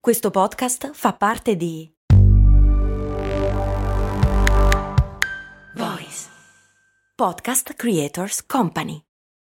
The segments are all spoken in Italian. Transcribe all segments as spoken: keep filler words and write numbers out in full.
Questo podcast fa parte di Voice Podcast Creators Company.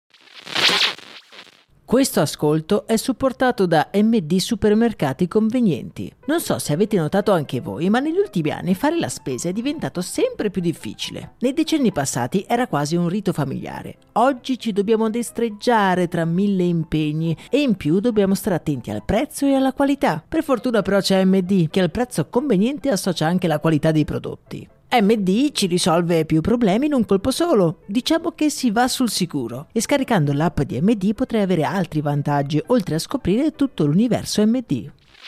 Questo ascolto è supportato da M D Supermercati Convenienti. Non so se avete notato anche voi, ma negli ultimi anni fare la spesa è diventato sempre più difficile. Nei decenni passati era quasi un rito familiare. Oggi ci dobbiamo destreggiare tra mille impegni e in più dobbiamo stare attenti al prezzo e alla qualità. Per fortuna però c'è M D, che al prezzo conveniente associa anche la qualità dei prodotti. M D ci risolve più problemi in un colpo solo. Diciamo che si va sul sicuro. E scaricando l'app di M D potrai avere altri vantaggi, oltre a scoprire tutto l'universo M D.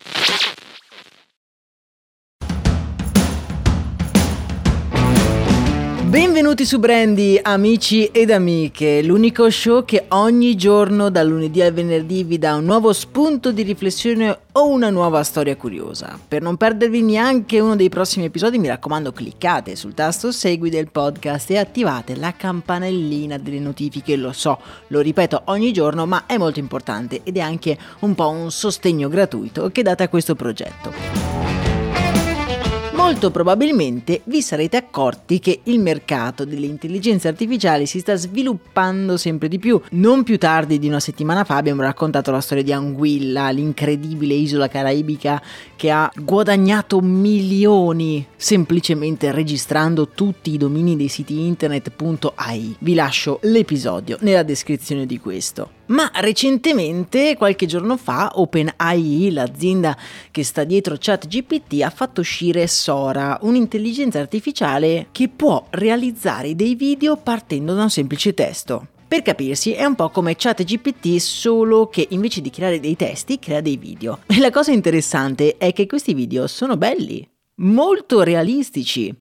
Benvenuti su Brandy, amici ed amiche, l'unico show che ogni giorno dal lunedì al venerdì vi dà un nuovo spunto di riflessione o una nuova storia curiosa. Per non perdervi neanche uno dei prossimi episodi, mi raccomando, cliccate sul tasto segui del podcast e attivate la campanellina delle notifiche. Lo so, lo ripeto ogni giorno, ma è molto importante ed è anche un po' un sostegno gratuito che date a questo progetto. Molto probabilmente vi sarete accorti che il mercato delle intelligenze artificiali si sta sviluppando sempre di più. Non più tardi di una settimana fa abbiamo raccontato la storia di Anguilla, l'incredibile isola caraibica che ha guadagnato milioni semplicemente registrando tutti i domini dei siti internet punto a i. Vi lascio l'episodio nella descrizione di questo. Ma recentemente, qualche giorno fa, OpenAI, l'azienda che sta dietro ChatGPT, ha fatto uscire Sora, un'intelligenza artificiale che può realizzare dei video partendo da un semplice testo. Per capirsi, è un po' come ChatGPT, solo che invece di creare dei testi, crea dei video. E la cosa interessante è che questi video sono belli, molto realistici.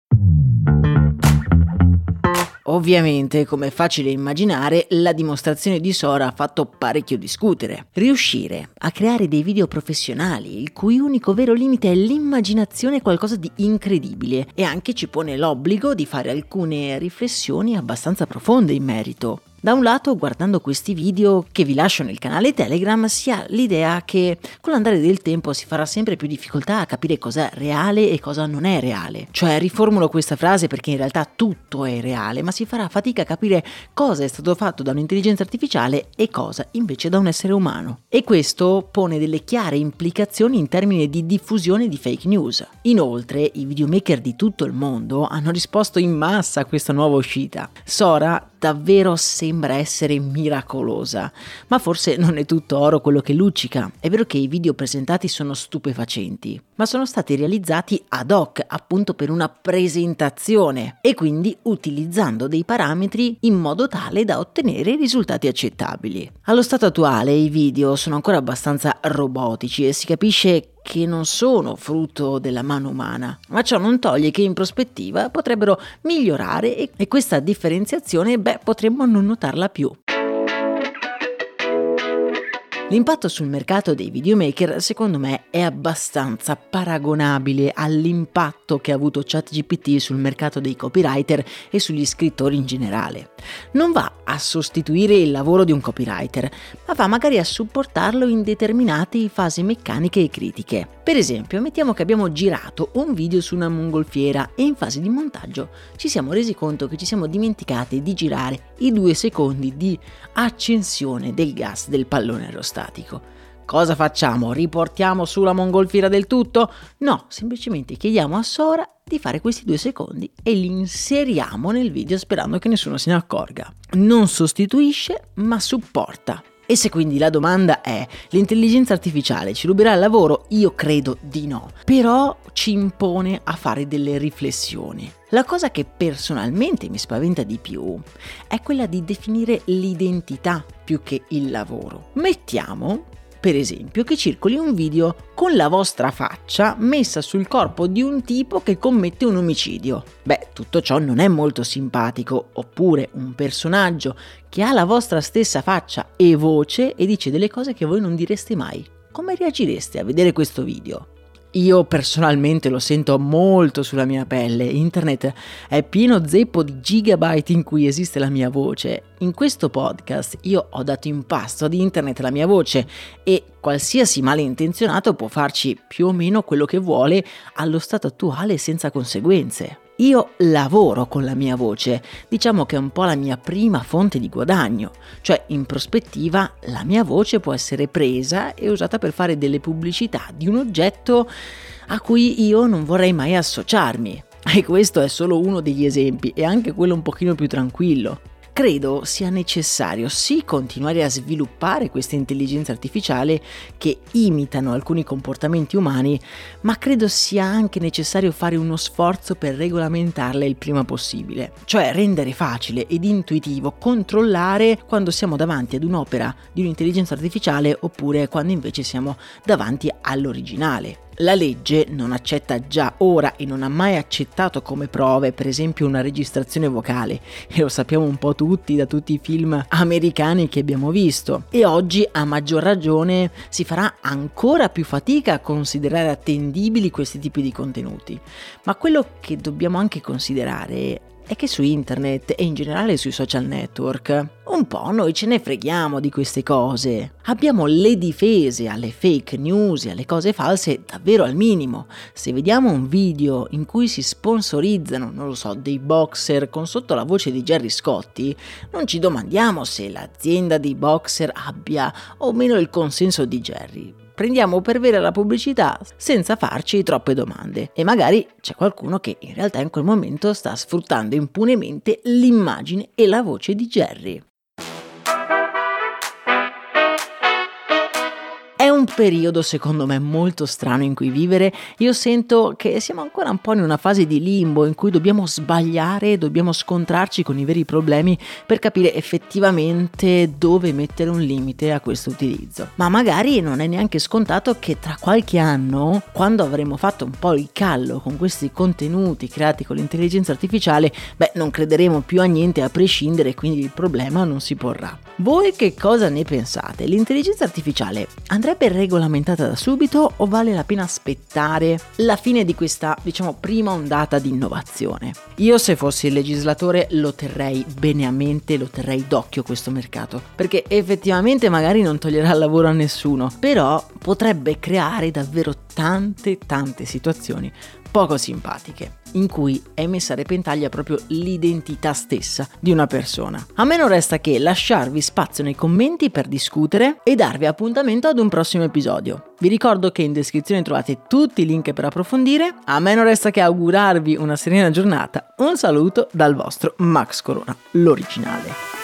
Ovviamente, come è facile immaginare, la dimostrazione di Sora ha fatto parecchio discutere. Riuscire a creare dei video professionali, il cui unico vero limite è l'immaginazione, è qualcosa di incredibile e anche ci pone l'obbligo di fare alcune riflessioni abbastanza profonde in merito. Da un lato, guardando questi video che vi lascio nel canale Telegram, si ha l'idea che con l'andare del tempo si farà sempre più difficoltà a capire cosa è reale e cosa non è reale. Cioè, riformulo questa frase perché in realtà tutto è reale, ma si farà fatica a capire cosa è stato fatto da un'intelligenza artificiale e cosa invece da un essere umano. E questo pone delle chiare implicazioni in termini di diffusione di fake news. Inoltre, i videomaker di tutto il mondo hanno risposto in massa a questa nuova uscita. Sora davvero sembra essere miracolosa, ma forse non è tutto oro quello che luccica. È vero che i video presentati sono stupefacenti, ma sono stati realizzati ad hoc, appunto per una presentazione, e quindi utilizzando dei parametri in modo tale da ottenere risultati accettabili. Allo stato attuale i video sono ancora abbastanza robotici e si capisce che non sono frutto della mano umana, ma ciò non toglie che in prospettiva potrebbero migliorare e, e questa differenziazione, beh, potremmo non notarla più. L'impatto sul mercato dei videomaker, secondo me, è abbastanza paragonabile all'impatto che ha avuto ChatGPT sul mercato dei copywriter e sugli scrittori in generale. Non va a sostituire il lavoro di un copywriter, ma va magari a supportarlo in determinate fasi meccaniche e critiche. Per esempio, mettiamo che abbiamo girato un video su una mongolfiera e in fase di montaggio ci siamo resi conto che ci siamo dimenticati di girare i due secondi di accensione del gas del pallone aerostatico. Cosa facciamo? Riportiamo sulla mongolfiera del tutto? No, semplicemente chiediamo a Sora di fare questi due secondi e li inseriamo nel video sperando che nessuno se ne accorga. Non sostituisce, ma supporta. E se quindi la domanda è: l'intelligenza artificiale ci ruberà il lavoro? Io credo di no, però ci impone a fare delle riflessioni. La cosa che personalmente mi spaventa di più è quella di definire l'identità più che il lavoro. Mettiamo, per esempio, che circoli un video con la vostra faccia messa sul corpo di un tipo che commette un omicidio. Beh, tutto ciò non è molto simpatico. Oppure un personaggio che ha la vostra stessa faccia e voce e dice delle cose che voi non direste mai. Come reagireste a vedere questo video? Io personalmente lo sento molto sulla mia pelle. Internet è pieno zeppo di gigabyte in cui esiste la mia voce. In questo podcast io ho dato in pasto ad internet la mia voce e qualsiasi malintenzionato può farci più o meno quello che vuole allo stato attuale senza conseguenze. Io lavoro con la mia voce, diciamo che è un po' la mia prima fonte di guadagno, cioè in prospettiva la mia voce può essere presa e usata per fare delle pubblicità di un oggetto a cui io non vorrei mai associarmi. E questo è solo uno degli esempi, e anche quello un pochino più tranquillo. Credo sia necessario sì continuare a sviluppare questa intelligenza artificiale che imitano alcuni comportamenti umani, ma credo sia anche necessario fare uno sforzo per regolamentarle il prima possibile, cioè rendere facile ed intuitivo controllare quando siamo davanti ad un'opera di un'intelligenza artificiale oppure quando invece siamo davanti all'originale. La legge non accetta già ora e non ha mai accettato come prove, per esempio, una registrazione vocale, e lo sappiamo un po' tutti da tutti i film americani che abbiamo visto, e oggi a maggior ragione si farà ancora più fatica a considerare attendibili questi tipi di contenuti. Ma quello che dobbiamo anche considerare è che su internet e in generale sui social network un po' noi ce ne freghiamo di queste cose. Abbiamo le difese alle fake news e alle cose false davvero al minimo. Se vediamo un video in cui si sponsorizzano, non lo so, dei boxer con sotto la voce di Gerry Scotti, non ci domandiamo se l'azienda dei boxer abbia o meno il consenso di Gerry. Prendiamo per vera la pubblicità senza farci troppe domande, e magari c'è qualcuno che in realtà in quel momento sta sfruttando impunemente l'immagine e la voce di Gerry. È un periodo secondo me molto strano in cui vivere. Io sento che siamo ancora un po' in una fase di limbo in cui dobbiamo sbagliare, dobbiamo scontrarci con i veri problemi per capire effettivamente dove mettere un limite a questo utilizzo. Ma magari non è neanche scontato che tra qualche anno, quando avremo fatto un po' il callo con questi contenuti creati con l'intelligenza artificiale, beh, non crederemo più a niente a prescindere e quindi il problema non si porrà. Voi che cosa ne pensate? L'intelligenza artificiale andrebbe regolamentata da subito o vale la pena aspettare la fine di questa, diciamo, prima ondata di innovazione? Io, se fossi il legislatore, lo terrei bene a mente, lo terrei d'occhio questo mercato, perché effettivamente magari non toglierà il lavoro a nessuno, però potrebbe creare davvero tante tante situazioni poco simpatiche, in cui è messa a repentaglio proprio l'identità stessa di una persona. A me non resta che lasciarvi spazio nei commenti per discutere e darvi appuntamento ad un prossimo episodio. Vi ricordo che in descrizione trovate tutti i link per approfondire. A me non resta che augurarvi una serena giornata. Un saluto dal vostro Max Corona, l'originale.